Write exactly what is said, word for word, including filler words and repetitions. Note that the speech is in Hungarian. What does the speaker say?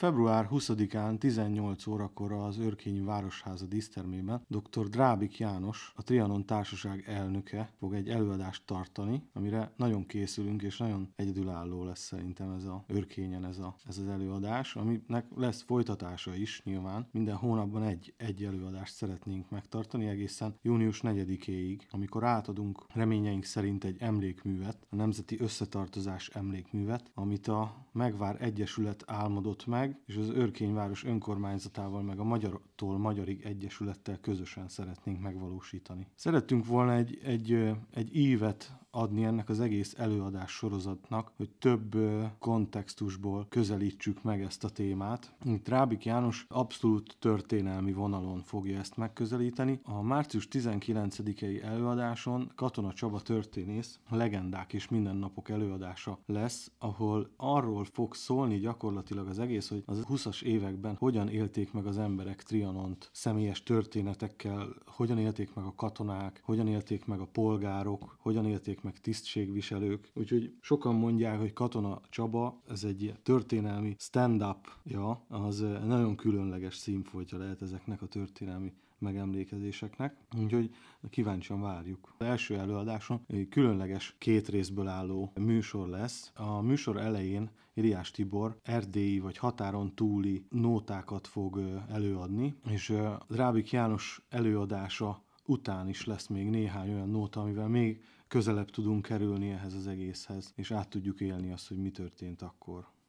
február huszadikán tizennyolc órakor az Örkényi Városháza dísztermében dr. Drábik János, a Trianon Társaság elnöke fog egy előadást tartani, amire nagyon készülünk, és nagyon egyedülálló lesz szerintem ez a Örkényen ez, a, ez az előadás, aminek lesz folytatása is nyilván. Minden hónapban egy, egy előadást szeretnénk megtartani egészen június negyedikéig, amikor átadunk reményeink szerint egy emlékművet, a Nemzeti Összetartozás emlékművet, amit a Megvár Egyesület álmodott meg, és az Örkényváros önkormányzatával meg a Magyartól Magyarig Egyesülettel közösen szeretnénk megvalósítani. Szerettünk volna egy, egy, egy ívet adni ennek az egész előadás sorozatnak, hogy több kontextusból közelítsük meg ezt a témát. Drábik János abszolút történelmi vonalon fogja ezt megközelíteni. A március tizenkilencedikei előadáson Katona Csaba történész legendák és mindennapok előadása lesz, ahol arról fog szólni gyakorlatilag az egész, hogy az huszas években hogyan élték meg az emberek Trianont személyes történetekkel, hogyan élték meg a katonák, hogyan élték meg a polgárok, hogyan élték meg tisztségviselők. Úgyhogy sokan mondják, hogy Katona Csaba, ez egy történelmi stand-up-ja, az nagyon különleges színfoltja lehet ezeknek a történelmi megemlékezéseknek, úgyhogy kíváncsian várjuk. Az első előadáson egy különleges két részből álló műsor lesz. A műsor elején Iliás Tibor erdélyi vagy határon túli nótákat fog előadni, és Drábik János előadása után is lesz még néhány olyan nóta, amivel még közelebb tudunk kerülni ehhez az egészhez, és át tudjuk élni azt, hogy mi történt akkor.